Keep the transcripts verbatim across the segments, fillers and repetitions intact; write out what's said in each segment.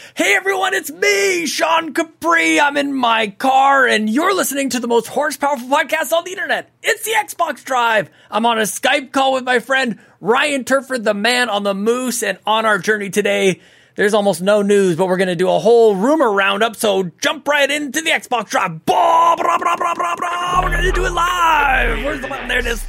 Hey everyone, it's me, Sean Capri. I'm in my car and you're listening to the most horsepowerful podcast on the internet. It's the Xbox Drive. I'm on a Skype call with my friend Ryan Turford, the man on the moose, and on our journey today, there's almost no news, but we're going to do a whole rumor roundup, so jump right into the Xbox Drive. Blah, blah, blah, blah, blah, blah. We're going to do it live. Where's the button? There it is.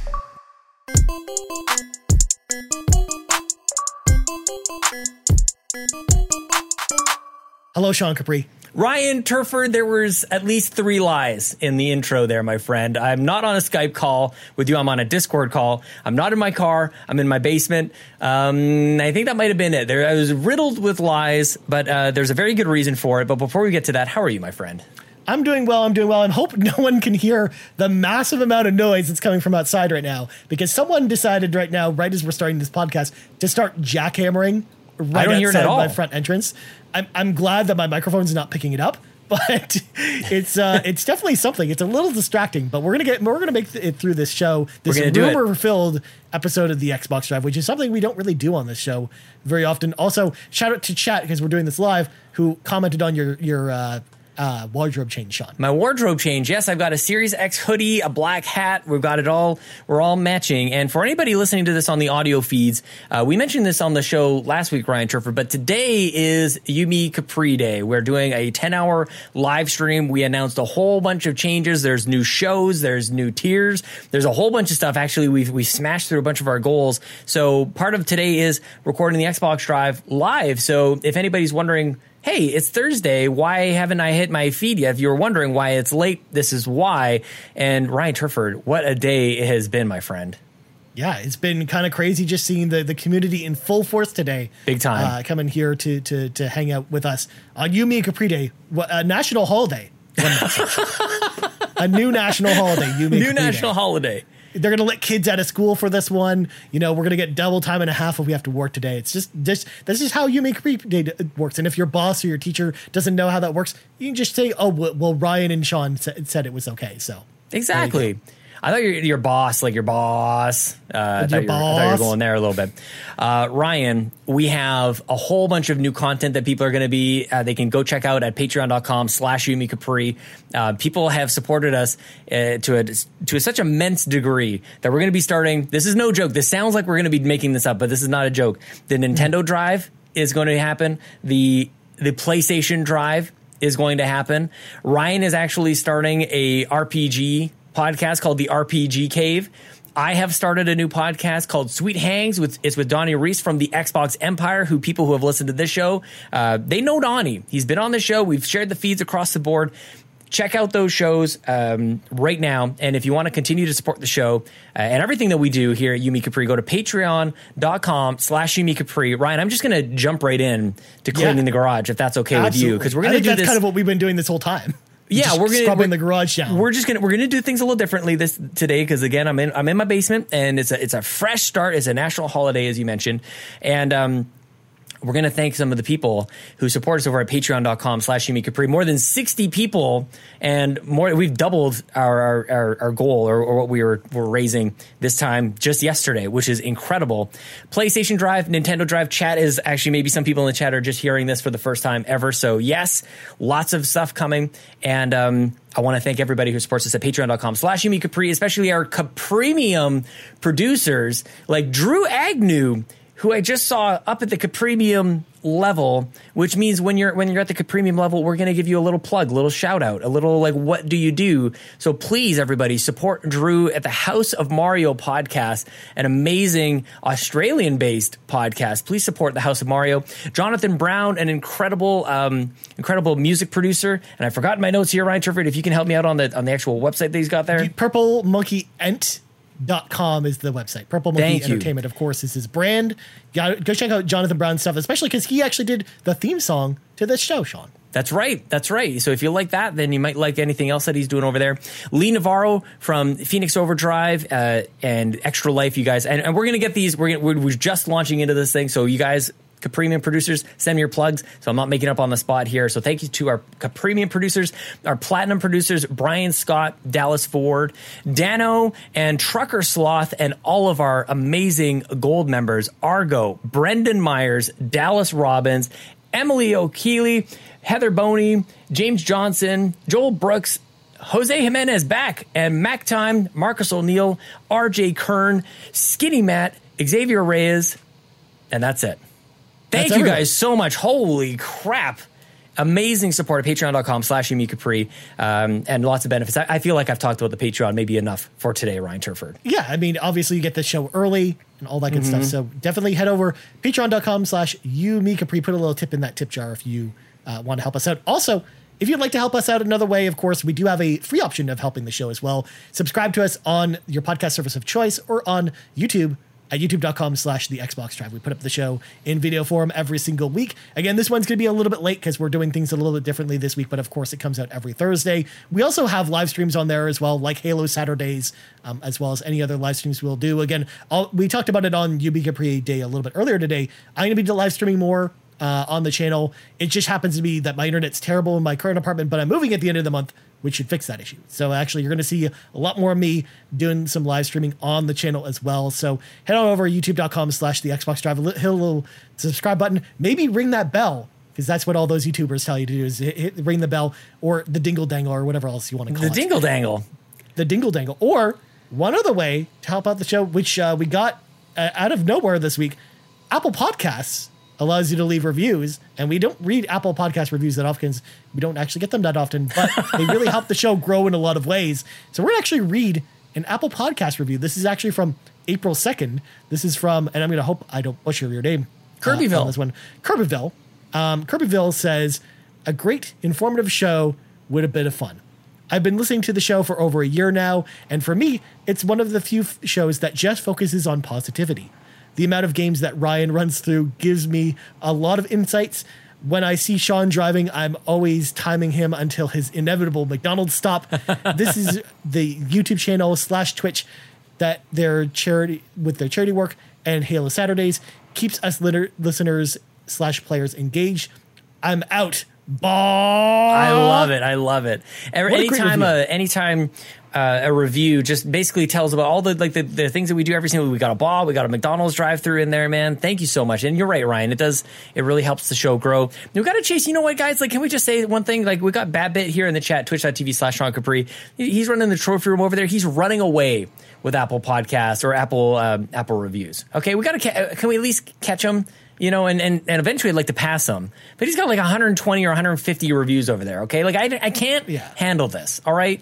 Hello, Sean Capri. Ryan Turford, there was at least three lies in the intro there, my friend. I'm not on a Skype call with you. I'm on a Discord call. I'm not in my car. I'm in my basement. Um, I think that might have been it. There, I was riddled with lies, but uh, there's a very good reason for it. But before we get to that, how are you, my friend? I'm doing well. I'm doing well. I hope no one can hear the massive amount of noise that's coming from outside right now, because someone decided right now, right as we're starting this podcast, to start jackhammering right I don't hear it outside at all. my front entrance. I'm, I'm glad that my microphone's not picking it up, but it's uh, it's definitely something. It's a little distracting, but we're gonna get we're gonna make it through this show. This rumor-filled episode of the Xbox Drive, which is something we don't really do on this show very often. Also, shout out to chat, because we're doing this live, who commented on your your uh, uh, wardrobe change, Sean. My wardrobe change. Yes, I've got a Series X hoodie, a black hat. We've got it all. We're all matching. And for anybody listening to this on the audio feeds, uh, we mentioned this on the show last week, Ryan Turford, but today is Yumi Capri Day. We're doing a ten hour live stream. We announced a whole bunch of changes. There's new shows. There's new tiers. There's a whole bunch of stuff. Actually, we've, we smashed through a bunch of our goals. So part of today is recording the Xbox Drive live. So if anybody's wondering, hey, it's Thursday, why haven't I hit my feed yet? If you were wondering why it's late, this is why. And Ryan Turford, what a day it has been, my friend. Yeah, it's been kind of crazy just seeing the, the community in full force today. Big time. Uh, coming here to, to, to hang out with us on Yumi Capri Day, a national holiday. A new national holiday, Yumi New Capri national Day. holiday. They're going to let kids out of school for this one. You know, we're going to get double time and a half if we have to work today. It's just this. This is how Yumi Capri Day works. And if your boss or your teacher doesn't know how that works, you can just say, "Oh, well, Ryan and Sean said it was okay." So exactly. I thought your your boss, like your boss. Uh, I, thought your you were, boss. I thought you were going there a little bit. Uh, Ryan, we have a whole bunch of new content that people are going to be. Uh, they can go check out at patreon dot com slash Yumi Capri. Uh, people have supported us uh, to a to a, such immense degree that we're going to be starting. This is no joke. This sounds like we're going to be making this up, but this is not a joke. The Nintendo Drive is going to happen. The the PlayStation Drive is going to happen. Ryan is actually starting a R P G podcast called the R P G Cave. I have started a new podcast called Sweet Hangs. With it's with Donnie Reese from the Xbox Empire, who people who have listened to this show, uh, they know Donnie. He's been on the show. We've shared the feeds across the board. Check out those shows um, right now. And if you want to continue to support the show uh, and everything that we do here at Yumi Capri, go to patreon dot com slash Yumi Capri. Ryan, I'm just going to jump right in to cleaning Yeah. the garage, if that's okay Absolutely. with you, because we're going to do that's this. kind of what we've been doing this whole time. Yeah, Just we're gonna scrubbing we're, the garage down. We're just gonna we're gonna do things a little differently this today, because again, I'm in I'm in my basement, and it's a it's a fresh start. It's a national holiday, as you mentioned, and um, we're going to thank some of the people who support us over at patreon dot com slash Yumi Capri. More than sixty people, and more. We've doubled our our, our, our goal, or, or what we were, were raising this time just yesterday, which is incredible. PlayStation Drive, Nintendo Drive chat is actually, maybe some people in the chat are just hearing this for the first time ever. So yes, lots of stuff coming. And um, I want to thank everybody who supports us at patreon dot com slash Yumi Capri, especially our Capremium producers like Drew Agnew, who I just saw up at the Capremium level, which means when you're when you're at the Capremium level, we're going to give you a little plug, a little shout out, a little like, what do you do? So please, everybody, support Drew at the House of Mario podcast, an amazing Australian-based podcast. Please support the House of Mario. Jonathan Brown, an incredible, um, incredible music producer, and I've forgotten my notes here, Ryan Turford. If you can help me out on the on the actual website that he's got there, Purple Monkey Ent. Dot com is the website. Purple Monkey Thank you. Entertainment, of course, is his brand. Go, go check out Jonathan Brown's stuff, especially because he actually did the theme song to this show, Sean. That's right. That's right. So if you like that, then you might like anything else that he's doing over there. Lee Navarro from Phoenix Overdrive uh, and Extra Life, you guys. And, and we're going to get these. We're, gonna, we're we're just launching into this thing. So you guys, Capremium producers, send me your plugs. So I'm not making up on the spot here. So thank you to our Capremium producers, our Platinum producers, Brian Scott, Dallas Ford, Dano, and Trucker Sloth, and all of our amazing gold members, Argo, Brendan Myers, Dallas Robbins, Emily O'Keely, Heather Boney, James Johnson, Joel Brooks, Jose Jimenez back, and Mac Time, Marcus O'Neill, R J Kern, Skinny Matt, Xavier Reyes, and that's it. Thank that's you everyone. guys so much. Holy crap. Amazing support at patreon.com slash Yumi Capri, um, and lots of benefits. I, I feel like I've talked about the Patreon maybe enough for today, Ryan Turford. Yeah, I mean, obviously you get the show early and all that good mm-hmm. stuff. So definitely head over patreon.com slash Yumi Capri. Put a little tip in that tip jar if you uh, want to help us out. Also, if you'd like to help us out another way, of course, we do have a free option of helping the show as well. Subscribe to us on your podcast service of choice or on YouTube at youtube.com slash the Xbox Drive. We put up the show in video form every single week. Again, this one's going to be a little bit late because we're doing things a little bit differently this week, but of course it comes out every Thursday. We also have live streams on there as well, like Halo Saturdays, um, as well as any other live streams we'll do. Again, I'll, we talked about it on Yumi Capri Day a little bit earlier today. I'm going to be live streaming more uh, on the channel. It just happens to be that my internet's terrible in my current apartment, but I'm moving at the end of the month, which should fix that issue. So actually, you're going to see a lot more of me doing some live streaming on the channel as well. So head on over to youtube.com slash the Xbox Drive, hit a little subscribe button, maybe ring that bell, because that's what all those YouTubers tell you to do is hit, hit, ring the bell or the dingle dangle or whatever else you want to call the it. The dingle dangle. The dingle dangle. Or one other way to help out the show, which uh, we got uh, out of nowhere this week, Apple Podcasts allows you to leave reviews, and we don't read Apple Podcast reviews that often. We don't actually get them that often, but they really help the show grow in a lot of ways. So we're going to actually read an Apple Podcast review. This is actually from April second. This is from, and I'm going to hope I don't butcher your name. Kirbyville. Uh, this one. Kirbyville. Um, Kirbyville says, a great informative show with a bit of fun. I've been listening to the show for over a year now, and for me, it's one of the few f- shows that just focuses on positivity. The amount of games that Ryan runs through gives me a lot of insights. When I see Sean driving, I'm always timing him until his inevitable McDonald's stop. This is the YouTube channel slash Twitch that their charity with their charity work and Halo Saturdays keeps us litter, listeners slash players engaged. I'm out. Bah! I love it. I love it. Every, anytime, uh, anytime uh, a review just basically tells about all the like the, the things that we do every single week. We got a ball, we got a McDonald's drive-through in there, man. Thank you so much. And you're right, Ryan. It does. It really helps the show grow. We got to chase. You know what, guys? Like, can we just say one thing? Like, we got Babbit here in the chat, twitch.tv slash Sean Capri. He's running the trophy room over there. He's running away with Apple Podcasts or Apple um, Apple reviews. Okay, we got to. Ca- can we at least catch him? You know, and, and, and eventually I'd like to pass him. But he's got like one hundred twenty or one hundred fifty reviews over there, okay? Like, I, I can't yeah. handle this, all right?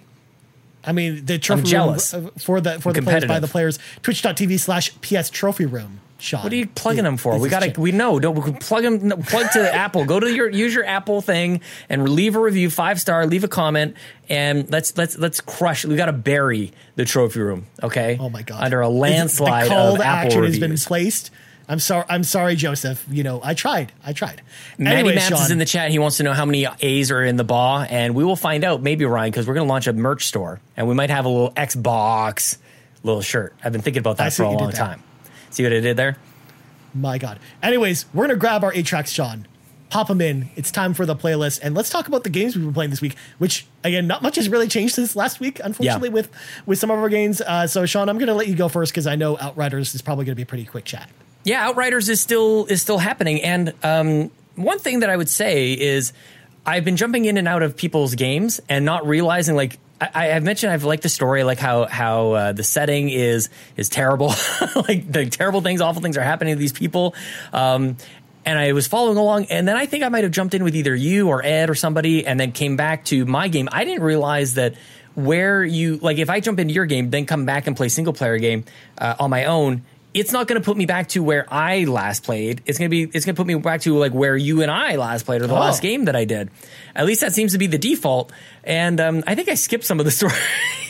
I mean, the trophy I'm jealous. room for the, for the players, by the players, twitch.tv slash PS Trophy Room, Sean. What are you plugging them for? We got to, we know, don't we plug them, no, plug to Apple. Go to your, use your Apple thing and leave a review, five star, leave a comment, and let's, let's, let's crush it. We got to bury the trophy room, okay? Oh my God. Under a landslide the call of to Apple action reviews. has been placed. I'm sorry. I'm sorry, Joseph. You know, I tried. I tried. Matty anyway, Mats Sean, is in the chat. He wants to know how many A's are in the B A, and we will find out, maybe, Ryan, because we're going to launch a merch store, and we might have a little Xbox little shirt. I've been thinking about that for a long time. See what I did there? My God. Anyways, we're going to grab our eight tracks, Sean. Pop them in. It's time for the playlist, and let's talk about the games we've been playing this week, which, again, not much has really changed since last week, unfortunately, yeah. with, with some of our games. Uh, so, Sean, I'm going to let you go first because I know Outriders is probably going to be a pretty quick chat. Yeah, Outriders is still is still happening, and um, one thing that I would say is I've been jumping in and out of people's games and not realizing, like I, I've mentioned, I've liked the story, like how how uh, the setting is is terrible, like the terrible things, awful things are happening to these people. Um, and I was following along, and then I think I might have jumped in with either you or Ed or somebody, and then came back to my game. I didn't realize that where you like if I jump into your game, then come back and play single player game uh, on my own. It's not going to put me back to where I last played. It's going to be, it's going to put me back to like where you and I last played or the oh. last game that I did. At least that seems to be the default. And um, I think I skipped some of the story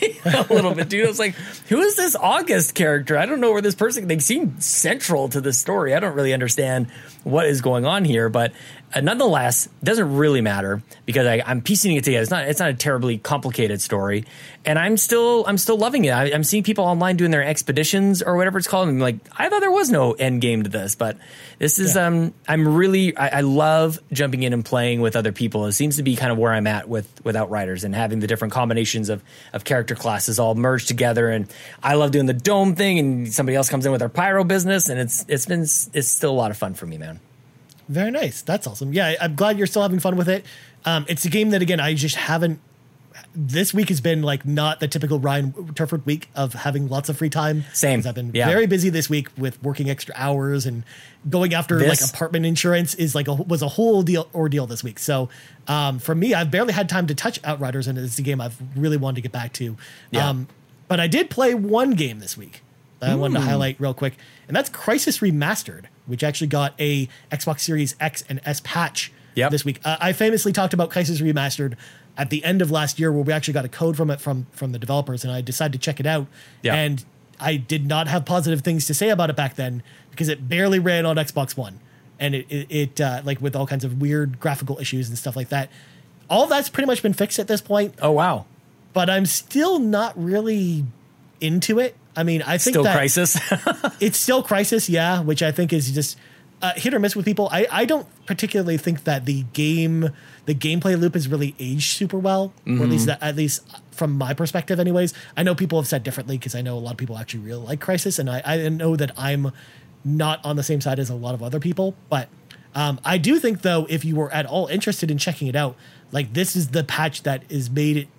a little bit, dude. I was like, who is this August character? I don't know where this person, they seem central to the story. I don't really understand what is going on here, but uh, nonetheless, it doesn't really matter because I, I'm piecing it together. It's not, it's not a terribly complicated story. And I'm still, I'm still loving it. I, I'm seeing people online doing their expeditions or whatever it's called. And I'm like, I thought there was no end game to this, but this is, yeah. um, I'm really, I, I love jumping in and playing with other people. It seems to be kind of where I'm at with, with Outriders and having the different combinations of, of character classes all merged together. And I love doing the dome thing and somebody else comes in with their pyro business. And it's, it's been, it's still a lot of fun for me, man. Very nice. That's awesome. Yeah, I'm glad you're still having fun with it. Um, it's a game that, again, I just haven't. This week has been like not the typical Ryan Turford week of having lots of free time. Same. I've been yeah. very busy this week with working extra hours and going after this. like apartment insurance is like a, was a whole deal ordeal this week. So um, for me, I've barely had time to touch Outriders, and it's a game I've really wanted to get back to. Yeah. Um, but I did play one game this week that I wanted to highlight real quick, and that's Crysis Remastered, which actually got a Xbox Series X and S patch yep. this week. Uh, I famously talked about Crysis Remastered at the end of last year, where we actually got a code from it from from the developers, and I decided to check it out. Yep. And I did not have positive things to say about it back then because it barely ran on Xbox One, and it it, it uh, like with all kinds of weird graphical issues and stuff like that. All that's pretty much been fixed at this point. Oh wow! But I'm still not really into it. I mean, I think still that Crysis. it's still Crysis, yeah, which I think is just uh, hit or miss with people. I, I don't particularly think that the game, the gameplay loop has really aged super well, mm-hmm. or at least that, at least from my perspective, anyways. I know people have said differently because I know a lot of people actually really like Crysis, and I, I know that I'm not on the same side as a lot of other people. But um, I do think, though, if you were at all interested in checking it out, like this is the patch that is made it.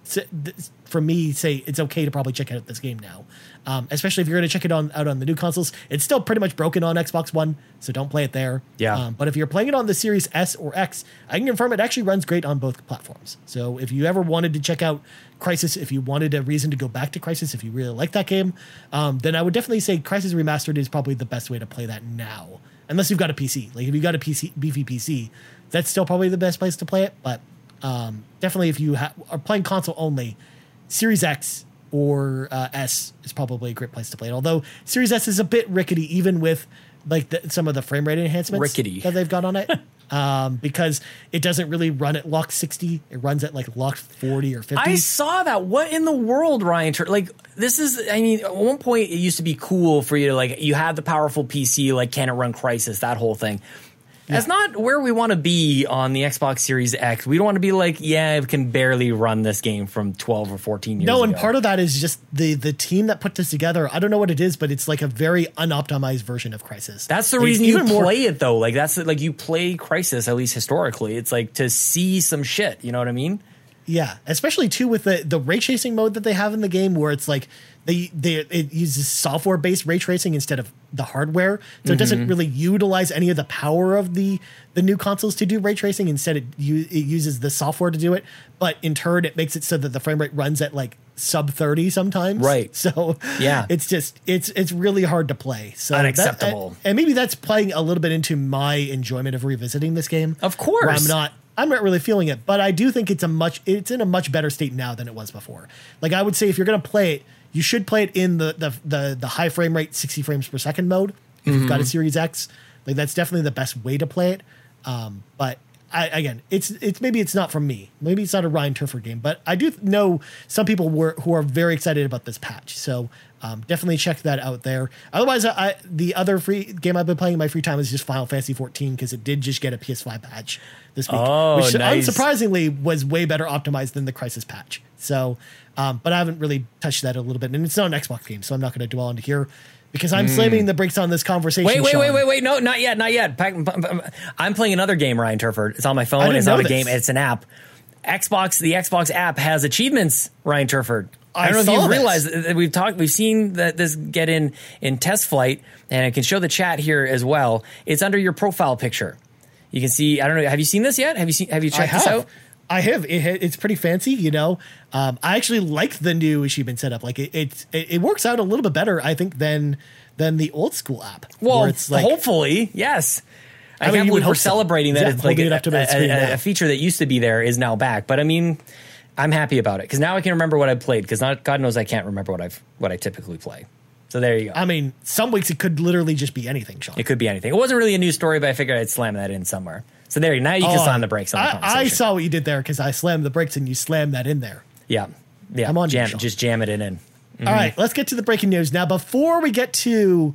For me, say it's okay to probably check out this game now, um, especially if you're going to check it on out on the new consoles. It's still pretty much broken on Xbox One, so don't play it there. Yeah. Um, but if you're playing it on the Series S or X, I can confirm it actually runs great on both platforms. So if you ever wanted to check out Crysis, if you wanted a reason to go back to Crysis, if you really like that game, um, then I would definitely say Crysis Remastered is probably the best way to play that now, unless you've got a P C. Like if you've got a P C, beefy P C, that's still probably the best place to play it. But um, definitely if you ha- are playing console only, Series X or uh, S is probably a great place to play it. Although Series S is a bit rickety, even with like the, some of the frame rate enhancements rickety. that they've got on it, um, because it doesn't really run at lock sixty. It runs at like lock forty or fifty. I saw that. What in the world, Ryan? Like this is. I mean, at one point it used to be cool for you to like you had the powerful P C. Like, can it run Crysis? That whole thing. That's yeah. not where we want to be on the Xbox Series X. We don't want to be like, yeah, it can barely run this game from twelve or fourteen years no, ago. And part of that is just the the team that put this together. I don't know what it is, but it's like a very unoptimized version of Crysis. That's the like, reason you more, play it, though. Like, that's like you play Crysis, at least historically. It's like to see some shit. You know what I mean? Yeah, especially, too, with the, the ray tracing mode that they have in the game where it's like they, they it uses software-based ray tracing instead of the hardware. So mm-hmm. it doesn't really utilize any of the power of the, the new consoles to do ray tracing. Instead, it, u- it uses the software to do it. But in turn, it makes it so that the frame rate runs at like sub thirty sometimes. Right. So yeah, it's just, it's it's really hard to play. So unacceptable. That, and maybe that's playing a little bit into my enjoyment of revisiting this game. Of course. Where I'm not... I'm not really feeling it, but I do think it's a much it's in a much better state now than it was before. Like I would say, if you're going to play it, you should play it in the the the, the high frame rate, sixty frames per second mode. If mm-hmm. you've got a Series X, like that's definitely the best way to play it. Um, but I, again, it's it's maybe it's not for me. Maybe it's not a Ryan Turford game, but I do know some people were who are very excited about this patch. So um, definitely check that out there. Otherwise, I, I, the other free game I've been playing in my free time is just Final Fantasy fourteen because it did just get a P S five patch this week, oh, which nice. unsurprisingly was way better optimized than the Crysis patch. So, um, but I haven't really touched that a little bit, and it's not an Xbox game, so I'm not going to dwell into here. Because I'm mm. slamming the brakes on this conversation. Wait, wait, Sean. wait, wait, wait. No, not yet, not yet. I'm playing another game, Ryan Turford. It's on my phone. It's not a game. It's an app. Xbox, the Xbox app has achievements, Ryan Turford. I, I don't know if you've realized that we've talked, we've seen that this get in in test flight, and I can show the chat here as well. It's under your profile picture. You can see, I don't know, have you seen this yet? Have you seen, have you checked this out? I have. It, it's pretty fancy, you know. Um, I actually like the new achievement setup. Like it, it, it works out a little bit better, I think, than than the old school app. Well, it's like, hopefully, yes. I, I mean, can't believe we're celebrating so. that. Yeah, it's like a, it a, a, a feature that used to be there is now back. But I mean, I'm happy about it because now I can remember what I played. Because God knows I can't remember what I've what I typically play. So there you go. I mean, some weeks it could literally just be anything, Sean. It could be anything. It wasn't really a news story, but I figured I'd slam that in somewhere. So there, now you can oh, slam the brakes on the I, conversation. I saw what you did there because I slammed the brakes and you slammed that in there. Yeah, yeah. Come on, jam, Sean. just jam it in. in. Mm-hmm. All right, let's get to the breaking news now. Before we get to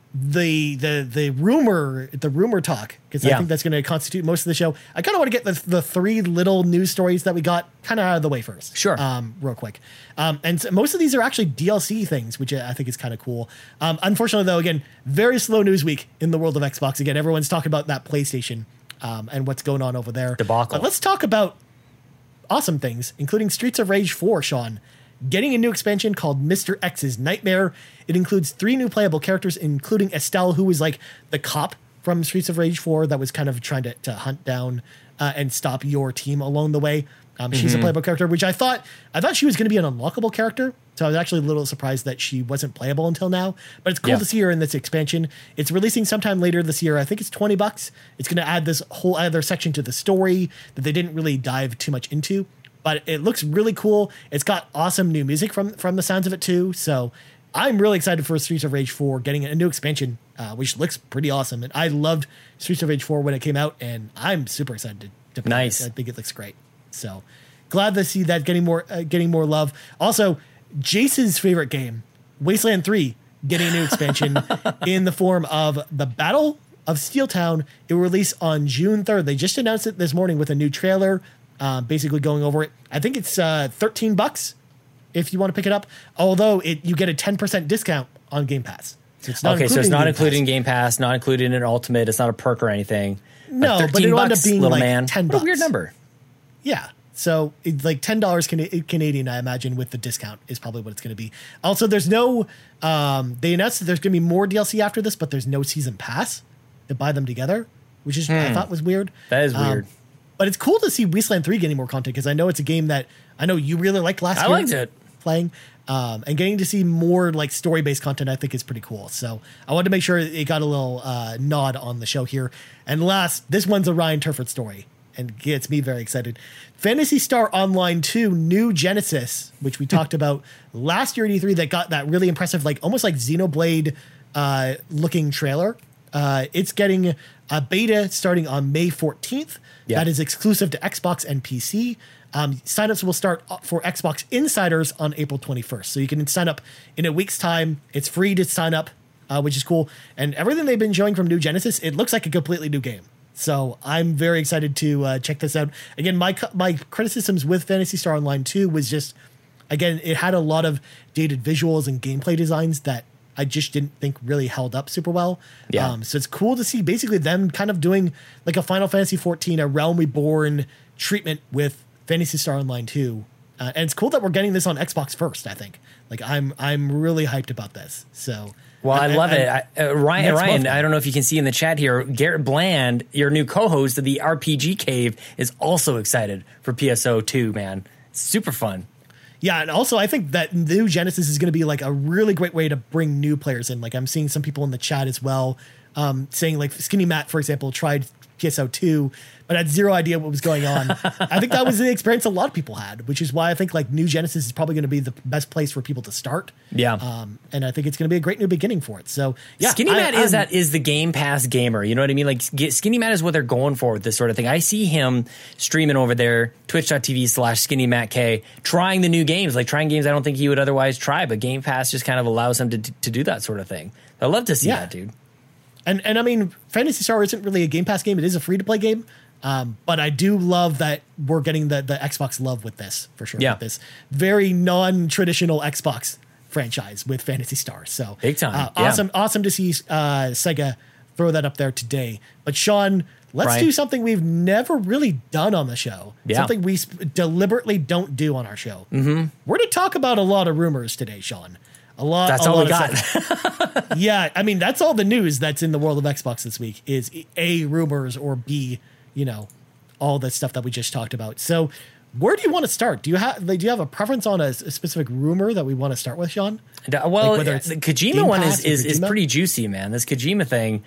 the the the rumor the rumor talk, because Yeah. I think that's going to constitute most of the show. I kind of want to get the the three little news stories that we got kind of out of the way first. Sure. Um, real quick. Um, and so most of these are actually D L C things, which I think is kind of cool. Um, unfortunately, though, again, very slow news week in the world of Xbox. Again, everyone's talking about that PlayStation um, and what's going on over there. Debacle. But let's talk about awesome things, including Streets of Rage four, Sean. Getting a new expansion called Mister X's Nightmare. It includes three new playable characters, including Estelle, who was like the cop from Streets of Rage four that was kind of trying to, to hunt down uh, and stop your team along the way. Um, she's Mm-hmm. a playable character, which I thought I thought she was going to be an unlockable character. So I was actually a little surprised that she wasn't playable until now. But it's cool Yeah. to see her in this expansion. It's releasing sometime later this year. I think it's twenty bucks. It's going to add this whole other section to the story that they didn't really dive too much into. But it looks really cool. It's got awesome new music from from the sounds of it too. So I'm really excited for Streets of Rage four getting a new expansion, uh, which looks pretty awesome. And I loved Streets of Rage four when it came out, and I'm super excited to, to play Nice. it. I think it looks great. So glad to see that getting more uh, getting more love. Also, Jace's favorite game, Wasteland three, getting a new expansion in the form of the Battle of Steeltown. It will release on June third. They just announced it this morning with a new trailer. Uh, basically going over it. I think it's uh, thirteen bucks if you want to pick it up. Although it you get a ten percent discount on Game Pass. So it's not Okay, so it's not Game including Pass. Game Pass, not included in Ultimate. It's not a perk or anything. No, but thirteen it'll end bucks, up being little like man. ten What a weird bucks. number. Yeah. So it's like ten dollars Canadian, I imagine, with the discount is probably what it's going to be. Also, there's no, um, they announced that there's going to be more D L C after this, but there's no season pass to buy them together, which is I thought was weird. That is Um, weird. But it's cool to see Wasteland three getting more content, because I know it's a game that I know you really liked last I year. liked it. Playing. Um, and getting to see more like story-based content, I think is pretty cool. So I wanted to make sure it got a little uh, nod on the show here. And last, this one's a Ryan Turford story and gets me very excited. Phantasy Star Online two New Genesis, which we talked about last year at E three, that got that really impressive, like almost like Xenoblade uh, looking trailer. Uh, it's getting a beta starting on May fourteenth. Yeah. That is exclusive to Xbox and P C. Um, signups will start for Xbox Insiders on April twenty-first. So you can sign up in a week's time. It's free to sign up, uh, which is cool. And everything they've been showing from New Genesis, it looks like a completely new game. So I'm very excited to uh, check this out. Again, my my criticisms with Phantasy Star Online two was just, again, it had a lot of dated visuals and gameplay designs that I just didn't think really held up super well. Yeah. Um, so it's cool to see basically them kind of doing like a Final Fantasy fourteen, a Realm Reborn treatment with Phantasy Star Online two. Uh, and it's cool that we're getting this on Xbox first, I think. Like I'm I'm really hyped about this. So Well, I, I- love I- it. I, uh, Ryan, Next Ryan, month. I don't know if you can see in the chat here, Garrett Bland, your new co-host of the R P G Cave, is also excited for P S O two, man. It's super fun. Yeah, and also I think that New Genesis is going to be like a really great way to bring new players in. Like I'm seeing some people in the chat as well um, saying like Skinny Matt, for example, tried P S O two, but had zero idea what was going on. I think that was the experience a lot of people had, which is why I think like New Genesis is probably going to be the best place for people to start. Yeah. Um, and I think it's going to be a great new beginning for it. So yeah, Skinny I- Matt is I'm- that is the Game Pass gamer. You know what I mean? Like get, Skinny Matt is what they're going for with this sort of thing. I see him streaming over there, twitch.tv slash Skinny Matt K, trying the new games, like trying games I don't think he would otherwise try, but Game Pass just kind of allows him to to do that sort of thing. I love to see Yeah. that, dude. And and I mean, Phantasy Star isn't really a Game Pass game. It is a free to play game. Um, but I do love that we're getting the, the Xbox love with this, for sure. Yeah. With this very non-traditional Xbox franchise with Phantasy Star. So Big time, Uh, yeah. awesome, awesome to see uh, Sega throw that up there today. But Sean, let's Brian. do something we've never really done on the show. Yeah. Something we sp- deliberately don't do on our show. Mm-hmm. We're going to talk about a lot of rumors today, Sean. A lot. That's a all lot we of got. stuff. Yeah, I mean, that's all the news that's in the world of Xbox this week is A, rumors, or B, you know, all the stuff that we just talked about. So where do you want to start? Do you have like, do you have a preference on a, a specific rumor that we want to start with, Sean? Well, Like whether it's the Kojima Game one Pass is, or is, is Kojima? pretty juicy, man. This Kojima thing,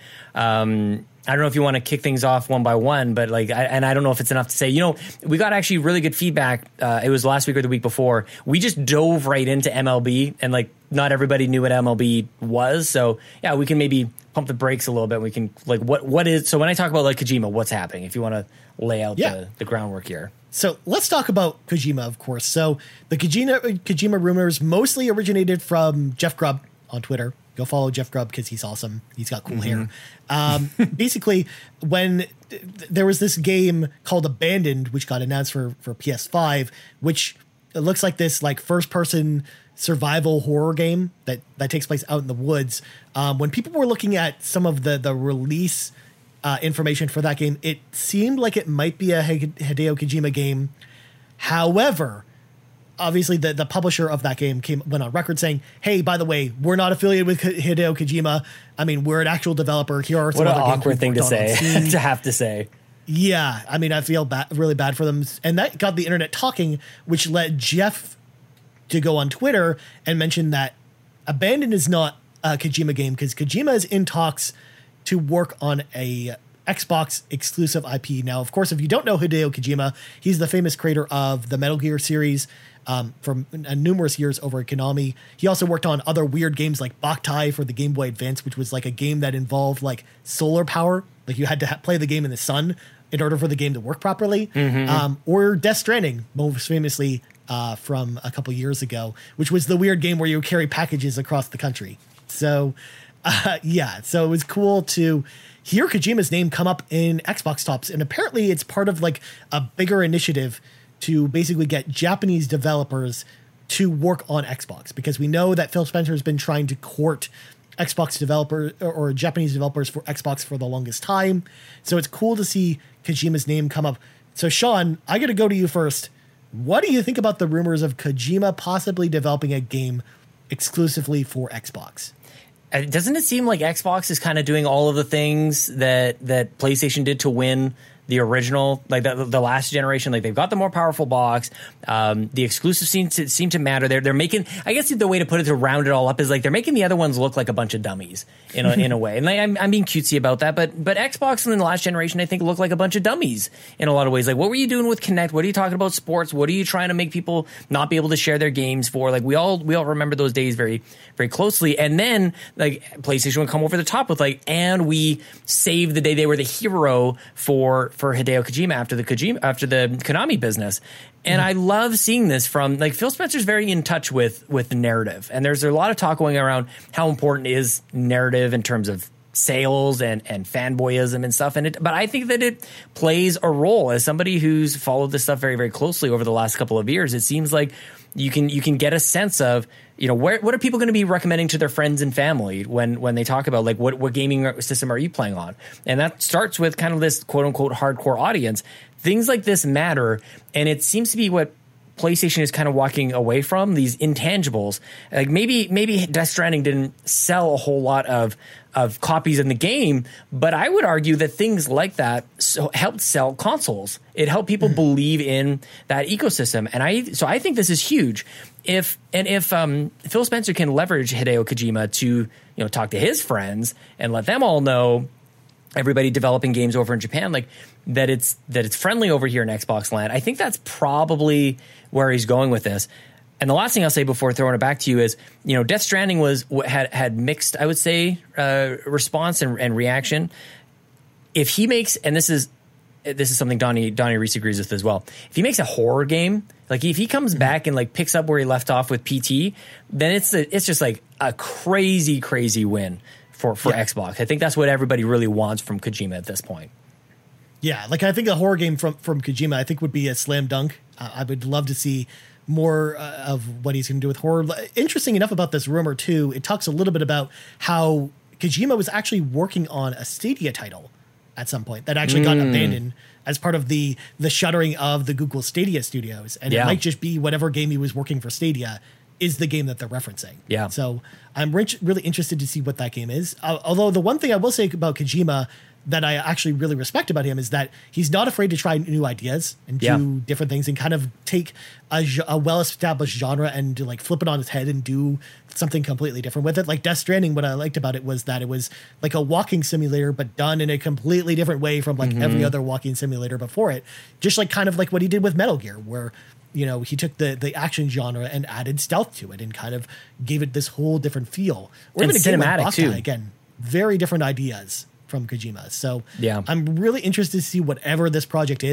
um, I don't know if you want to kick things off one by one, but like, I, and I don't know if it's enough to say, you know, we got actually really good feedback. Uh, it was last week or the week before. We just dove right into M L B, and like, not everybody knew what M L B was. So yeah, we can maybe pump the brakes a little bit. We can like, what, what is, so when I talk about like Kojima, what's happening? If you want to lay out Yeah. the, the groundwork here. So let's talk about Kojima, of course. So the Kojima, Kojima rumors mostly originated from Jeff Grubb on Twitter. Go follow Jeff Grubb because he's awesome. He's got cool mm-hmm. hair. Um, basically, when th- there was this game called Abandoned, which got announced for, for P S five, which it looks like this like first person survival horror game that, that takes place out in the woods. Um, when people were looking at some of the, the release uh, information for that game, it seemed like it might be a Hideo Kojima game. However, obviously, the, the publisher of that game came went on record saying, hey, by the way, we're not affiliated with Hideo Kojima. I mean, we're an actual developer. Here are some what other an awkward thing to say, to have to say. Yeah, I mean, I feel ba- really bad for them. And that got the internet talking, which led Jeff to go on Twitter and mention that Abandoned is not a Kojima game because Kojima is in talks to work on a Xbox exclusive I P. Now, of course, if you don't know Hideo Kojima, he's the famous creator of the Metal Gear series um, from uh, numerous years over at Konami. He also worked on other weird games like Boktai for the Game Boy Advance, which was like a game that involved like solar power. Like you had to ha- play the game in the sun in order for the game to work properly. Mm-hmm. Um, or Death Stranding, most famously uh, from a couple years ago, which was the weird game where you carry packages across the country. So, uh, yeah, so it was cool to hear Kojima's name come up in Xbox tops, and apparently it's part of like a bigger initiative to basically get Japanese developers to work on Xbox, because we know that Phil Spencer has been trying to court Xbox developers or, or Japanese developers for Xbox for the longest time. So it's cool to see Kojima's name come up. So Sean, I got to go to you first. What do you think about the rumors of Kojima possibly developing a game exclusively for Xbox? Uh, doesn't it seem like Xbox is kind of doing all of the things that that PlayStation did to win the original, like the, the last generation? Like they've got the more powerful box. Um, the exclusives seem to seem to matter. They're they're making. I guess the way to put it to round it all up is like they're making the other ones look like a bunch of dummies in a, in a way. And like, I'm I'm being cutesy about that, but but Xbox in the last generation I think looked like a bunch of dummies in a lot of ways. Like what were you doing with Kinect? What are you talking about sports? What are you trying to make people not be able to share their games for? Like we all we all remember those days very very closely. And then like PlayStation would come over the top with like, and we saved the day. They were the hero for for Hideo Kojima after the Kojima after the Konami business. And mm. I love seeing this from like Phil Spencer's very in touch with with the narrative. And there's a lot of talk going around how important is narrative in terms of sales and and fanboyism and stuff. And it, but I think that it plays a role. As somebody who's followed this stuff very very closely over the last couple of years, it seems like you can you can get a sense of, you know, where, what are people going to be recommending to their friends and family when when they talk about like what what gaming system are you playing on? And that starts with kind of this quote unquote hardcore audience. Things like this matter, and it seems to be what PlayStation is kind of walking away from, these intangibles. Like maybe maybe Death Stranding didn't sell a whole lot of of copies in the game, but I would argue that things like that so helped sell consoles. It helped people mm-hmm. believe in that ecosystem, and I so I think this is huge. If and if um, Phil Spencer can leverage Hideo Kojima to, you know, talk to his friends and let them all know, everybody developing games over in Japan, like that it's that it's friendly over here in Xbox land, I think that's probably where he's going with this. And the last thing I'll say before throwing it back to you is, you know, Death Stranding was had had mixed, I would say, uh, response and, and reaction. If he makes, and this is this is something Donnie Donnie Reese agrees with as well. If he makes a horror game, like if he comes back and like picks up where he left off with P T, then it's a, it's just like a crazy crazy win for for yeah. Xbox. I think that's what everybody really wants from Kojima at this point. Yeah, like I think a horror game from from Kojima, I think would be a slam dunk. Uh, I would love to see more uh, of what he's going to do with horror. Interesting enough about this rumor too, it talks a little bit about how Kojima was actually working on a Stadia title at some point that actually mm. got abandoned as part of the the shuttering of the Google Stadia studios, and yeah. it might just be whatever game he was working for Stadia is the game that they're referencing. Yeah. So I'm re- really interested to see what that game is. Uh, although the one thing I will say about Kojima that I actually really respect about him is that he's not afraid to try new ideas and do yeah. different things and kind of take a, a well-established genre and to like flip it on its head and do something completely different with it. Like Death Stranding, what I liked about it was that it was like a walking simulator, but done in a completely different way from like mm-hmm. every other walking simulator before it. Just like kind of like what he did with Metal Gear, where, you know, he took the the action genre and added stealth to it and kind of gave it this whole different feel. Or and even cinematic a game like Boktai, too. Again, very different ideas from Kojima. So yeah. I'm really interested to see whatever this project is,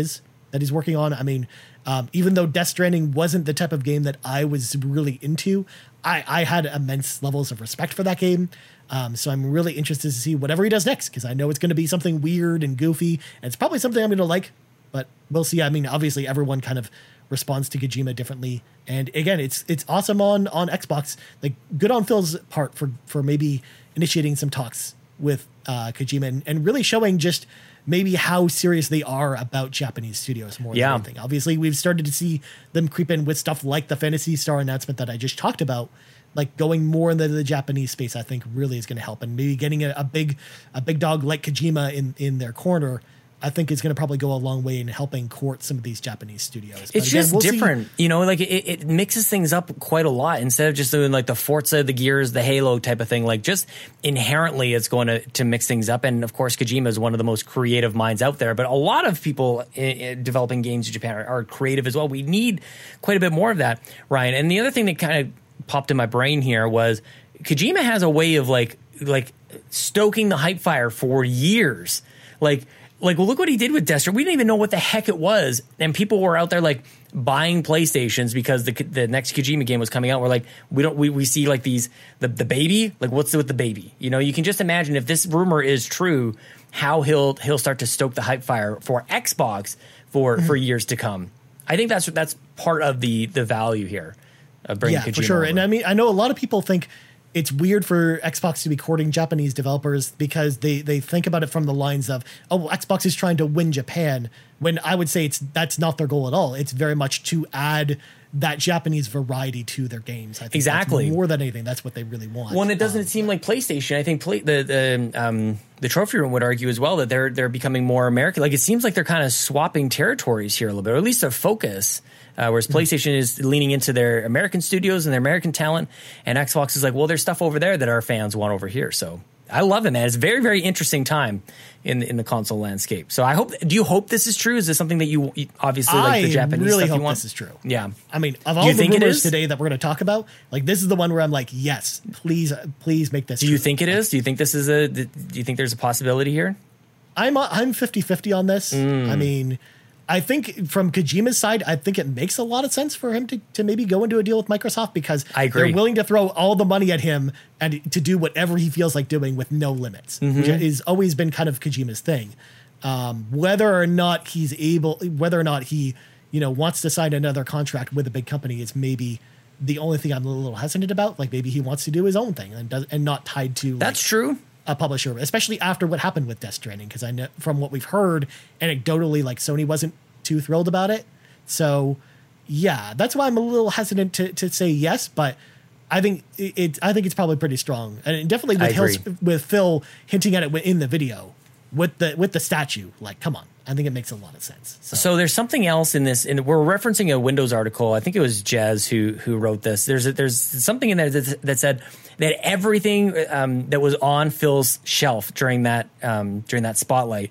that he's working on. I mean, um, even though Death Stranding wasn't the type of game that I was really into, I, I had immense levels of respect for that game. Um, so I'm really interested to see whatever he does next, because I know it's going to be something weird and goofy, and it's probably something I'm going to like, but we'll see. I mean, obviously everyone kind of responds to Kojima differently. And again, it's it's awesome on, on Xbox. Like, good on Phil's part for, for maybe initiating some talks with uh, Kojima and, and really showing just maybe how serious they are about Japanese studios more yeah. than anything. Obviously, we've started to see them creep in with stuff like the Phantasy Star announcement that I just talked about. Like, going more into the Japanese space, I think really is going to help, and maybe getting a, a big, a big dog like Kojima in, in their corner, I think is going to probably go a long way in helping court some of these Japanese studios. But it's again, just we'll different, see. you know, like it, it mixes things up quite a lot instead of just doing like the Forza, the Gears, the Halo type of thing. Like, just inherently it's going to, to mix things up. And of course, Kojima is one of the most creative minds out there, but a lot of people in, in developing games in Japan are, are creative as well. We need quite a bit more of that, Ryan. And the other thing that kind of popped in my brain here was Kojima has a way of like, like stoking the hype fire for years. Like, Like, well, look what he did with Death Stranding. We didn't even know what the heck it was. And people were out there, like, buying PlayStations because the the next Kojima game was coming out. We're like, we don't, we, we see, like, these, the, the baby. Like, what's with the baby? You know, you can just imagine if this rumor is true, how he'll he'll start to stoke the hype fire for Xbox for, mm-hmm. for years to come. I think that's that's part of the the value here of bringing yeah, Kojima for sure. over. And I mean, I know a lot of people think it's weird for Xbox to be courting Japanese developers because they, they think about it from the lines of, oh, well, Xbox is trying to win Japan, when I would say it's that's not their goal at all. It's very much to add that Japanese variety to their games. I think exactly. more than anything, that's what they really want. Well, and it doesn't um, seem like PlayStation. I think play, the the um, the trophy room would argue as well that they're they're becoming more American. Like, it seems like they're kind of swapping territories here a little bit, or at least their focus. Uh, whereas PlayStation mm-hmm. is leaning into their American studios and their American talent, and Xbox is like, well, there's stuff over there that our fans want over here. So I love it, man. It's a very, very interesting time in in the console landscape. So I hope. Do you hope this is true? Is this something that you obviously like the Japanese really stuff hope you want? This is true. Yeah. I mean, of all the rumors today that we're going to talk about, like, this is the one where I'm like, yes, please, please make this. Do true. you think it is? Do you think this is a? Do you think there's a possibility here? I'm I'm fifty-fifty on this. Mm. I mean, I think from Kojima's side, I think it makes a lot of sense for him to, to maybe go into a deal with Microsoft, because I agree. They're willing to throw all the money at him and to do whatever he feels like doing with no limits, mm-hmm. which has always been kind of Kojima's thing. Um, whether or not he's able, whether or not he, you know, wants to sign another contract with a big company is maybe the only thing I'm a little hesitant about. Like, maybe he wants to do his own thing and does, and not tied to. That's like, true. A publisher, especially after what happened with Death Stranding, because I know from what we've heard anecdotally, like, Sony wasn't too thrilled about it. So yeah, that's why I'm a little hesitant to, to say yes, but I think it, it I think it's probably pretty strong, and definitely with Hills, with Phil hinting at it in the video with the with the statue. Like, come on, I think it makes a lot of sense. So, so there's something else in this, and we're referencing a Windows article. I think it was Jazz who who wrote this. There's a, there's something in there that, that said that everything um, that was on Phil's shelf during that um, during that spotlight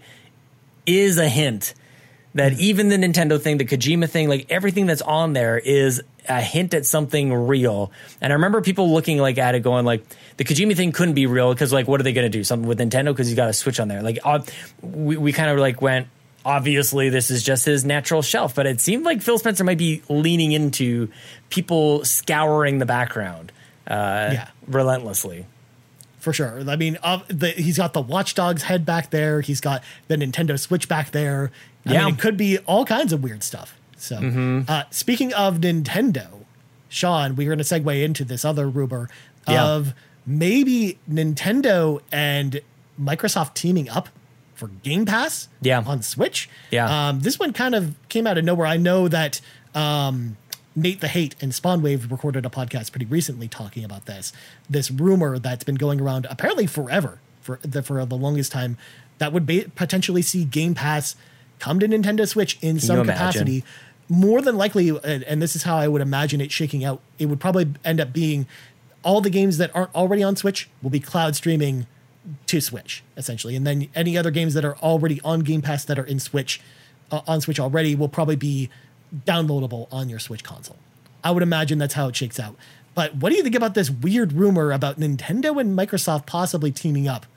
is a hint that mm-hmm. even the Nintendo thing, the Kojima thing, like everything that's on there is a hint at something real. And I remember people looking like at it going like, the Kojima thing couldn't be real because, like, what are they going to do? Something with Nintendo because he's got a Switch on there. Like, uh, we, we kind of like went, obviously this is just his natural shelf, but it seemed like Phil Spencer might be leaning into people scouring the background uh, yeah. relentlessly. For sure. I mean, uh, the, he's got the Watch Dogs head back there. He's got the Nintendo Switch back there. I yeah. mean, it could be all kinds of weird stuff. So, mm-hmm. uh, speaking of Nintendo, Sean, we're going to segue into this other rumor yeah. of maybe Nintendo and Microsoft teaming up for Game Pass yeah. on Switch. Yeah. Um, this one kind of came out of nowhere. I know that um, Nate the Hate and Spawnwave recorded a podcast pretty recently talking about this, this rumor that's been going around apparently forever, for the, for the longest time, that would be, potentially see Game Pass come to Nintendo Switch in some capacity. More than likely, and, and this is how I would imagine it shaking out, it would probably end up being all the games that aren't already on Switch will be cloud streaming to Switch, essentially. And then any other games that are already on Game Pass that are in Switch, uh, on Switch already, will probably be downloadable on your Switch console. I would imagine that's how it shakes out. But what do you think about this weird rumor about Nintendo and Microsoft possibly teaming up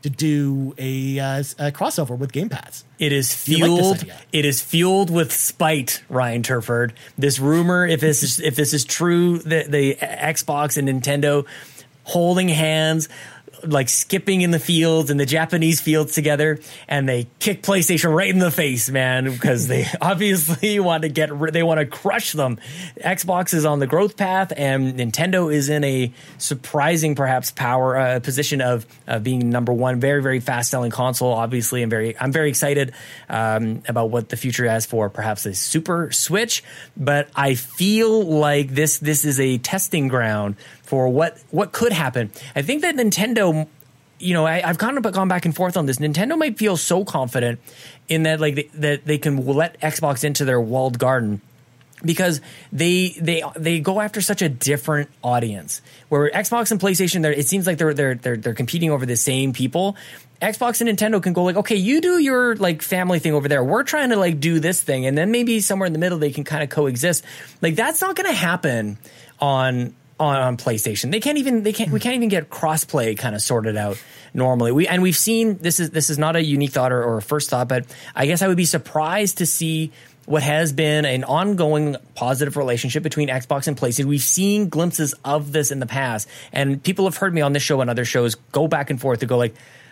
to do a, uh, a crossover with Game Pass. It is fueled. Like it is fueled with spite, Ryan Turford. This rumor, if this is if this is true, the, the Xbox and Nintendo holding hands, like skipping in the fields and the Japanese fields together, and they kick PlayStation right in the face, man, because they obviously want to get they want to crush them. Xbox is on the growth path, and Nintendo is in a surprising, perhaps, power uh, position of uh, being number one. Very, very fast selling console. Obviously, I'm very I'm very excited um, about what the future has for perhaps a Super Switch. But I feel like this this is a testing ground for what what could happen. I think that Nintendo, you know, I, I've kind of gone back and forth on this. Nintendo might feel so confident in that, like, they, that they can let Xbox into their walled garden because they they they go after such a different audience. Where Xbox and PlayStation, it seems like they're they're they're they're competing over the same people. Xbox and Nintendo can go like, okay, you do your like family thing over there. We're trying to like do this thing, and then maybe somewhere in the middle they can kind of coexist. Like that's not going to happen on. On, on PlayStation. They can't even they can't we can't even get crossplay kind of sorted out normally. We and we've seen this is this is not a unique thought or, or a first thought, but I guess I would be surprised to see what has been an ongoing positive relationship between Xbox and PlayStation. We've seen glimpses of this in the past, and people have heard me on this show and other shows go back and forth to go like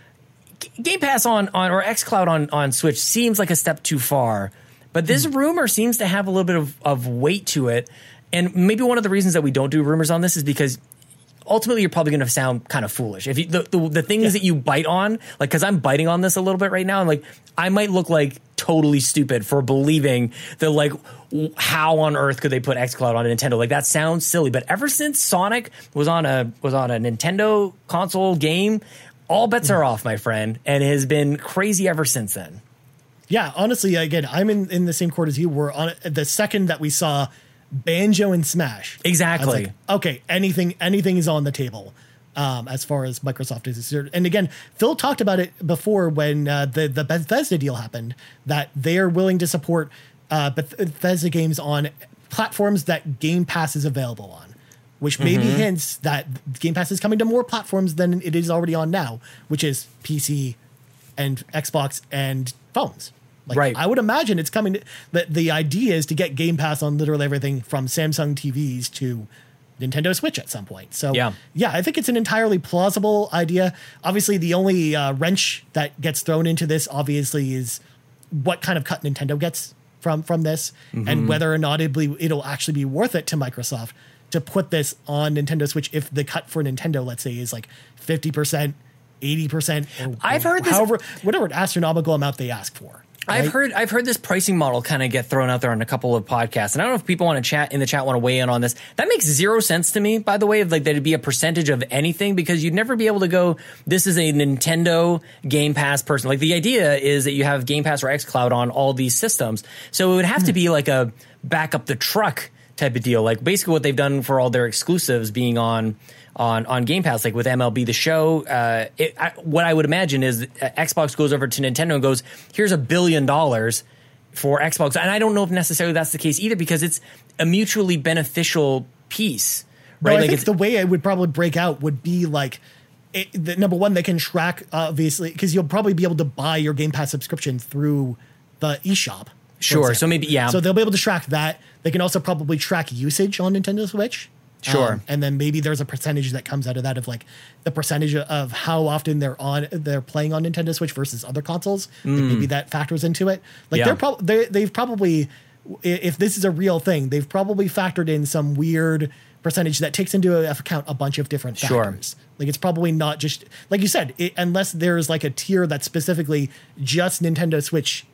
Game Pass on on or xCloud on on Switch seems like a step too far, but this mm. rumor seems to have a little bit of, of weight to it. And maybe one of the reasons that we don't do rumors on this is because ultimately you're probably going to sound kind of foolish. If you, the, the, the things yeah. that you bite on, like, because I'm biting on this a little bit right now, and like I might look like totally stupid for believing that, like, how on earth could they put xCloud on a Nintendo? Like that sounds silly. But ever since Sonic was on a was on a Nintendo console game, all bets are off, my friend, and it has been crazy ever since then. Yeah, honestly, again, I'm in, in the same court as you were on the second that we saw Banjo and Smash. Exactly. Like, okay, anything anything is on the table um, as far as Microsoft is concerned. And again, Phil talked about it before when uh, the, the Bethesda deal happened, that they are willing to support uh, Bethesda games on platforms that Game Pass is available on, which maybe mm-hmm. hints that Game Pass is coming to more platforms than it is already on now, which is P C and Xbox and phones. Like, right. I would imagine it's coming. To, the, the idea is to get Game Pass on literally everything from Samsung T Vs to Nintendo Switch at some point. So, yeah, yeah I think it's an entirely plausible idea. Obviously, the only uh, wrench that gets thrown into this, obviously, is what kind of cut Nintendo gets from, from this mm-hmm. and whether or not it'll, be, it'll actually be worth it to Microsoft to put this on Nintendo Switch if the cut for Nintendo, let's say, is like fifty percent, eighty percent. Or, I've heard however, this. Whatever astronomical amount they ask for. Right? I've heard I've heard this pricing model kind of get thrown out there on a couple of podcasts, and I don't know if people want to chat in the chat want to weigh in on this. That makes zero sense to me, by the way, of like that'd be a percentage of anything, because you'd never be able to go, this is a Nintendo Game Pass person. Like the idea is that you have Game Pass or xCloud on all these systems, so it would have mm. to be like a back up the truck type of deal. Like basically what they've done for all their exclusives being on. On, on Game Pass, like with M L B The Show, uh, it, I, what I would imagine is uh, Xbox goes over to Nintendo and goes, here's a billion dollars for Xbox. And I don't know if necessarily that's the case either, because it's a mutually beneficial piece. Right? No, I like think the way it would probably break out would be like, it, the, number one, they can track, obviously, because you'll probably be able to buy your Game Pass subscription through the eShop. Sure. So maybe, yeah. So they'll be able to track that. They can also probably track usage on Nintendo Switch. Sure. Um, and then maybe there's a percentage that comes out of that of like the percentage of how often they're on they're playing on Nintendo Switch versus other consoles. Mm. Maybe that factors into it. Like yeah. they're probably they, they've probably, if this is a real thing, they've probably factored in some weird percentage that takes into account a bunch of different factors. Sure. Like it's probably not just like you said, it, unless there's like a tier that's specifically just Nintendo Switch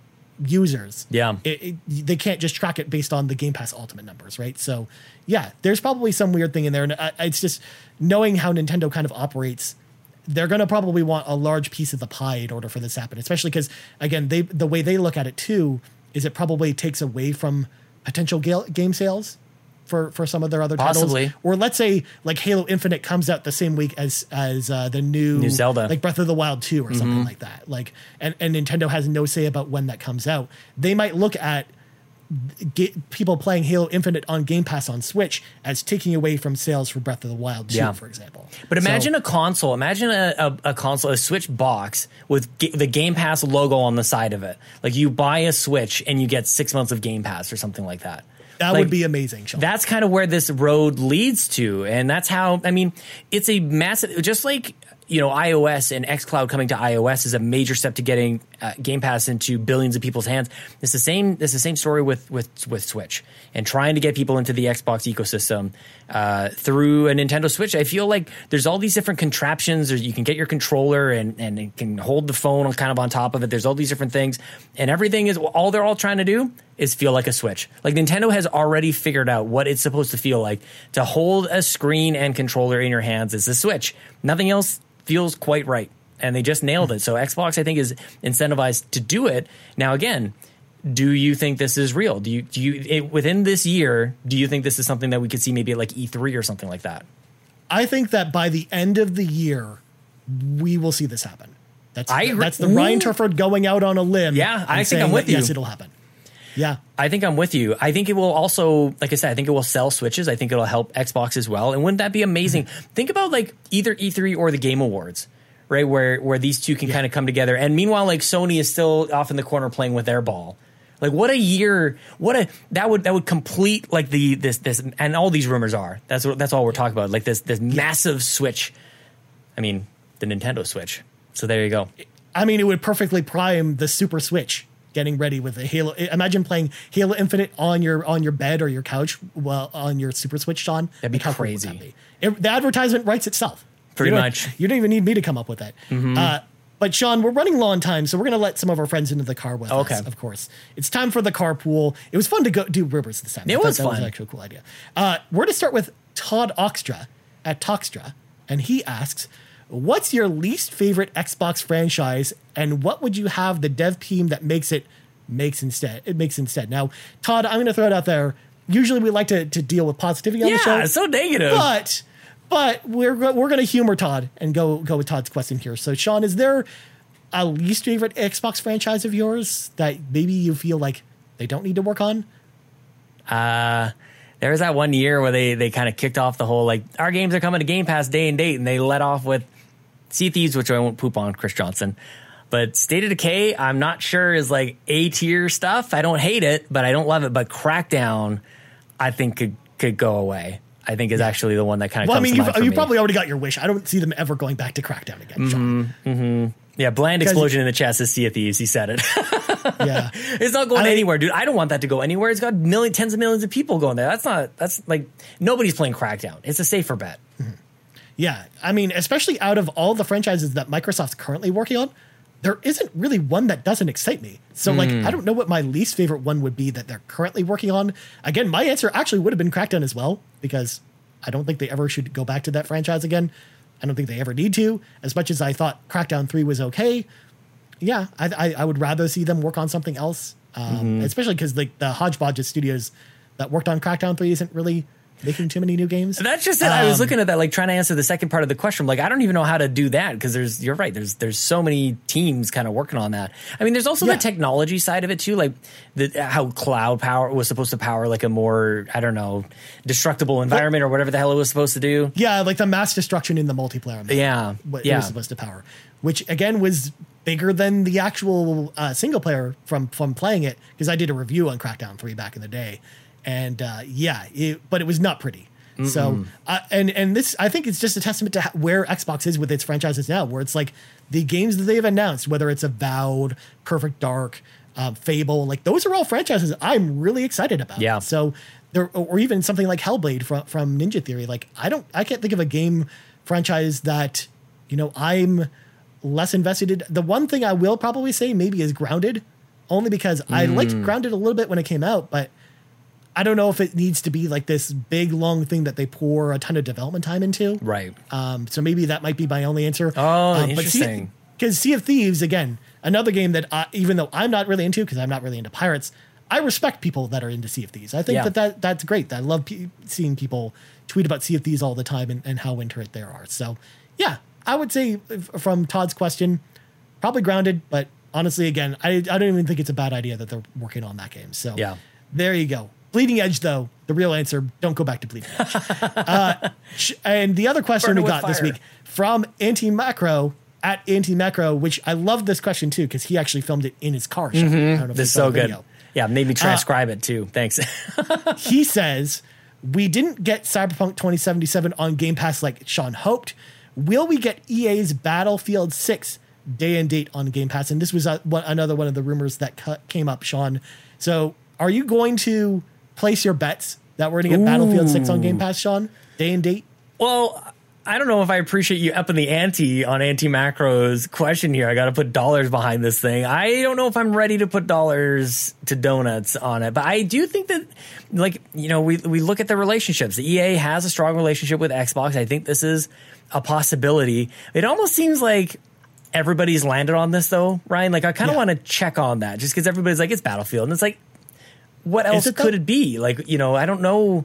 users. Yeah. It, it, they can't just track it based on the Game Pass Ultimate numbers, right? So yeah, there's probably some weird thing in there. And I, it's just knowing how Nintendo kind of operates, they're going to probably want a large piece of the pie in order for this to happen, especially because, again, they the way they look at it too is it probably takes away from potential ga- game sales for, for some of their other Possibly. titles. Or let's say like Halo Infinite comes out the same week as as uh, the new, new Zelda, like Breath of the Wild two or something mm-hmm. like that. Like, and, and Nintendo has no say about when that comes out. They might look at Ga- people playing Halo Infinite on Game Pass on Switch as taking away from sales for Breath of the Wild two, yeah. for example. But imagine so, a console, imagine a, a, a console, a Switch box with ga- the Game Pass logo on the side of it. Like you buy a Switch and you get six months of Game Pass or something like that. That like, would be amazing, Sean. That's kind of where this road leads to. And that's how, I mean, it's a massive, just like, you know, iOS and xCloud coming to iOS is a major step to getting uh, Game Pass into billions of people's hands. It's the same. It's the same story with with with Switch and trying to get people into the Xbox ecosystem uh, through a Nintendo Switch. I feel like there's all these different contraptions. There's, you can get your controller and and it can hold the phone on kind of on top of it. There's all these different things, and everything is all they're all trying to do is feel like a Switch. Like Nintendo has already figured out what it's supposed to feel like to hold a screen and controller in your hands. It's a Switch. Nothing else feels quite right, and they just nailed it. So Xbox, I think, is incentivized to do it. Now, again, do you think this is real? Do you do you it, within this year? Do you think this is something that we could see maybe at like E three or something like that? I think that by the end of the year, we will see this happen. That's I, that's the Ooh. Ryan Turford going out on a limb. Yeah, I think I'm with you. Yes, it'll happen. Yeah. I think I'm with you. I think it will also, like I said, I think it will sell Switches. I think it'll help Xbox as well. And wouldn't that be amazing? Mm-hmm. Think about like either E three or the Game Awards, right? Where where these two can yeah. kind of come together. And meanwhile, like Sony is still off in the corner playing with their ball. Like what a year, what a that would that would complete like the this this and all these rumors are. That's what that's all we're talking about. Like this this yeah. massive Switch. I mean, the Nintendo Switch. So there you go. I mean, it would perfectly prime the Super Switch. Getting ready with a Halo. Imagine playing Halo Infinite on your on your bed or your couch while on your Super Switch, Sean. That'd be like, crazy. That be? It, the advertisement writes itself. Pretty you much. You don't even need me to come up with that. Mm-hmm. Uh, but Sean, we're running low on time, so we're going to let some of our friends into the car with okay. us. Of course, it's time for the carpool. It was fun to go do Rivers this time. It was that fun. That was actually a cool idea. Uh, we're going to start with Todd Oxtra at Toxtra, and he asks, "What's your least favorite Xbox franchise, and what would you have the dev team that makes it?" makes instead it makes instead. Now, Todd, I'm going to throw it out there. Usually we like to, to deal with positivity on yeah, the show. Yeah, so negative. But but we're we're going to humor Todd and go go with Todd's question here. So, Sean, is there a least favorite Xbox franchise of yours that maybe you feel like they don't need to work on? Uh there was that one year where they they kind of kicked off the whole like our games are coming to Game Pass day and date, and they let off with Sea of Thieves, which I won't poop on Chris Johnson. But State of Decay, I'm not sure is like A tier stuff. I don't hate it, but I don't love it. But Crackdown, I think could could go away. I think is yeah. actually the one that kind of well, comes I mean, to mind for you me. probably already got your wish. I don't see them ever going back to Crackdown again, mm-hmm, Sean. Mm-hmm. Yeah, bland explosion in the chest is Sea of Thieves. He said it. yeah, it's not going I, anywhere, dude. I don't want that to go anywhere. It's got million, tens of millions of people going there. That's not. That's like nobody's playing Crackdown. It's a safer bet. Mm-hmm. Yeah, I mean, especially out of all the franchises that Microsoft's currently working on, there isn't really one that doesn't excite me. So, mm. like, I don't know what my least favorite one would be that they're currently working on. Again, my answer actually would have been Crackdown as well, because I don't think they ever should go back to that franchise again. I don't think they ever need to. As much as I thought Crackdown three was okay, yeah, I, I, I would rather see them work on something else, um, mm-hmm. especially because like the hodgepodge of studios that worked on Crackdown three isn't really making too many new games. That's just it. Um, I was looking at that, like trying to answer the second part of the question. Like, I don't even know how to do that because there's, you're right. There's, there's so many teams kind of working on that. I mean, there's also yeah. the technology side of it too. Like the, how cloud power was supposed to power like a more, I don't know, destructible environment or whatever the hell it was supposed to do. Yeah. Like the mass destruction in the multiplayer. Mode, yeah. What yeah. it was supposed to power, which again was bigger than the actual uh, single player from, from playing it. Cause I did a review on Crackdown three back in the day. And uh, yeah, it, but it was not pretty. Mm-mm. So, uh, and and this, I think it's just a testament to where Xbox is with its franchises now, where it's like the games that they've announced, whether it's Avowed, Perfect Dark, uh, Fable, like those are all franchises I'm really excited about. Yeah. So, there, or even something like Hellblade from from Ninja Theory. Like I don't, I can't think of a game franchise that, you know, I'm less invested in. The one thing I will probably say maybe is Grounded, only because mm. I liked Grounded a little bit when it came out, but I don't know if it needs to be like this big, long thing that they pour a ton of development time into. Right. Um, so maybe that might be my only answer. Oh, um, interesting. Because sea, sea of Thieves, again, another game that I, even though I'm not really into, because I'm not really into pirates, I respect people that are into Sea of Thieves. I think yeah. that, that that's great. I love pe- seeing people tweet about Sea of Thieves all the time and, and how into it they are. So, yeah, I would say from Todd's question, probably Grounded. But honestly, again, I, I don't even think it's a bad idea that they're working on that game. So, yeah. There you go. Bleeding Edge, though, the real answer, don't go back to Bleeding Edge. uh, and the other question Burn we got fire. this week from Anti-Macro, at Anti-Macro, which I love this question, too, because he actually filmed it in his car. Mm-hmm. I don't know if this is you saw so the good. video. Yeah, made me transcribe uh, it, too. Thanks. He says, we didn't get Cyberpunk twenty seventy-seven on Game Pass like Sean hoped. Will we get E A's Battlefield six day and date on Game Pass? And this was uh, one, another one of the rumors that cu- came up, Sean. So are you going to place your bets that we're going to get Ooh. Battlefield six on Game Pass, Sean? Day and date? Well, I don't know if I appreciate you upping the ante on Anti-Macro's question here. I got to put dollars behind this thing. I don't know if I'm ready to put dollars to donuts on it, but I do think that, like, you know, we we look at the relationships. The E A has a strong relationship with Xbox. I think this is a possibility. It almost seems like everybody's landed on this, though, Ryan. Like, I kind of yeah. want to check on that just because everybody's like, it's Battlefield. And it's like, what else it could it be? Like, you know, I don't know.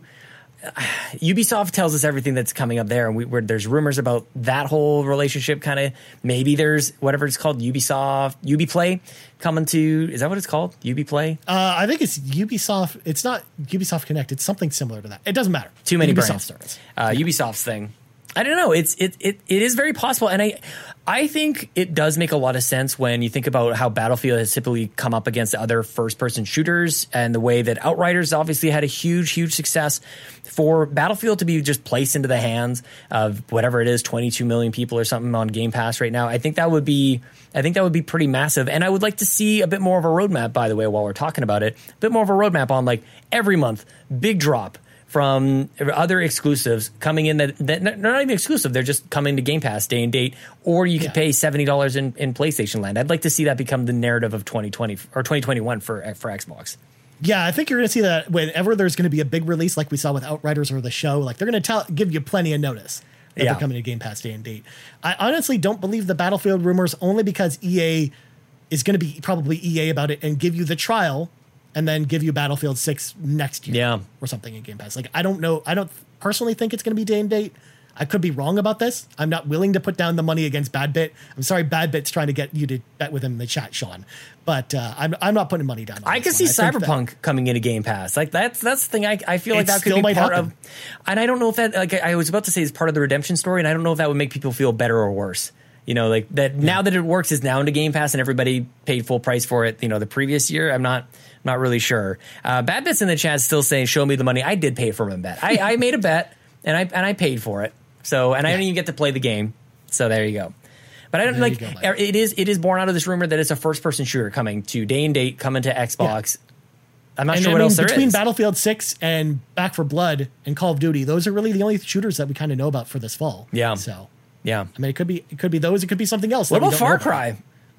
Ubisoft tells us everything that's coming up there, and we, we're, there's rumors about that whole relationship. Kind of maybe there's whatever it's called, Ubisoft, Ubiplay coming to. Is that what it's called? Ubiplay? Uh, I think it's Ubisoft. It's not Ubisoft Connect. It's something similar to that. It doesn't matter. Too many Ubisoft brands. Service. Uh, yeah. Ubisoft's thing. I don't know. It's it it it is very possible, and I I think it does make a lot of sense when you think about how Battlefield has typically come up against other first person shooters, and the way that Outriders obviously had a huge huge success. For Battlefield to be just placed into the hands of whatever it is, twenty-two million people or something on Game Pass right now, I think that would be I think that would be pretty massive. And I would like to see a bit more of a roadmap. By the way, while we're talking about it, a bit more of a roadmap on like every month, big drop from other exclusives coming in that, that they're not even exclusive. They're just coming to Game Pass day and date, or you could yeah. pay seventy dollars in, in PlayStation Land. I'd like to see that become the narrative of twenty twenty or twenty twenty-one for for Xbox. Yeah, I think you're going to see that whenever there's going to be a big release like we saw with Outriders or the show, like they're going to tell give you plenty of notice that yeah. they're coming to Game Pass day and date. I honestly don't believe the Battlefield rumors only because E A is going to be probably E A about it and give you the trial and then give you Battlefield six next year yeah. or something in Game Pass. Like, I don't know. I don't personally think it's going to be day and date. I could be wrong about this. I'm not willing to put down the money against Badbit. I'm sorry, Badbit's trying to get you to bet with him in the chat, Sean. But uh, I'm I'm not putting money down. On I can see I Cyberpunk that, coming into Game Pass. Like that's that's the thing. I I feel like that could be part happen. of. And I don't know if that. Like I was about to say, is part of the redemption story, and I don't know if that would make people feel better or worse. You know, like that yeah. now that it works is now into Game Pass, and everybody paid full price for it. You know, the previous year, I'm not. Not really sure. Uh, Badbit's in the chat still saying, "Show me the money." I did pay for my bet. I, I made a bet, and I and I paid for it. So, and yeah. I didn't even get to play the game. So there you go. But I don't there like go, it is. It is born out of this rumor that it's a first person shooter coming to day and date, coming to Xbox. Yeah. I'm not and sure I what mean, else there between is. Battlefield six and Back for Blood and Call of Duty, those are really the only shooters that we kind of know about for this fall. Yeah. So yeah, I mean, it could be it could be those. It could be something else. What about Far Cry?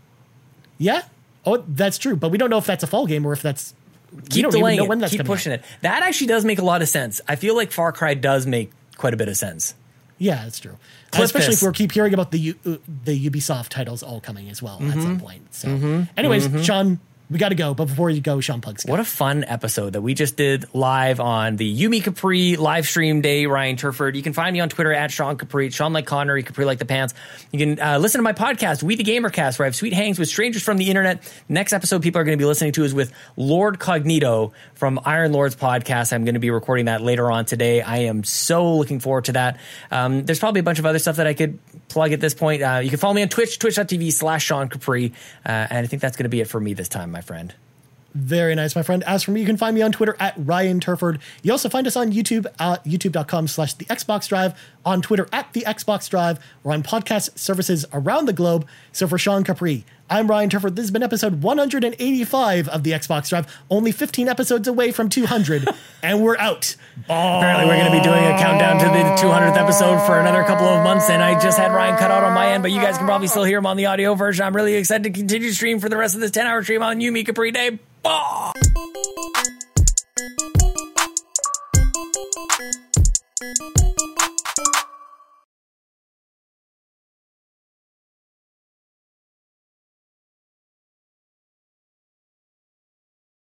Yeah. Oh, that's true. But we don't know if that's a fall game or if that's. Keep delaying it. When that's Keep pushing out. it. That actually does make a lot of sense. I feel like Far Cry does make quite a bit of sense. Yeah, that's true. Especially if we keep hearing about the uh, the Ubisoft titles all coming as well mm-hmm. at some point. So, mm-hmm. anyways, mm-hmm. Sean, we got to go. But before you go, Sean plugs. What a fun episode that we just did live on the Yumi Capri live stream day. Ryan Turford. You can find me on Twitter at Sean Capri. Sean like Connery, Capri like the pants. You can uh, listen to my podcast, We the Gamercast, where I have sweet hangs with strangers from the internet. Next episode people are going to be listening to is with Lord Cognito from Iron Lord's podcast. I'm going to be recording that later on today. I am so looking forward to that. Um, there's probably a bunch of other stuff that I could plug at this point. Uh, you can follow me on Twitch, twitch.tv slash Sean Capri. Uh, and I think that's going to be it for me this time, my friend. Very nice, my friend. As for me, you can find me on Twitter at Ryan Turford. You also find us on YouTube at youtube.com slash the Xbox Drive, on Twitter at the Xbox Drive, or on podcast services around the globe. So for Sean Capri, I'm Ryan Turford. This has been episode one hundred eighty-five of the Xbox Drive, only fifteen episodes away from two hundred, and we're out. Apparently we're going to be doing a countdown to the two hundredth episode for another couple of months, and I just had Ryan cut out on my end, but you guys can probably still hear him on the audio version. I'm really excited to continue to stream for the rest of this ten-hour stream on Yumi Capri Day. Bye!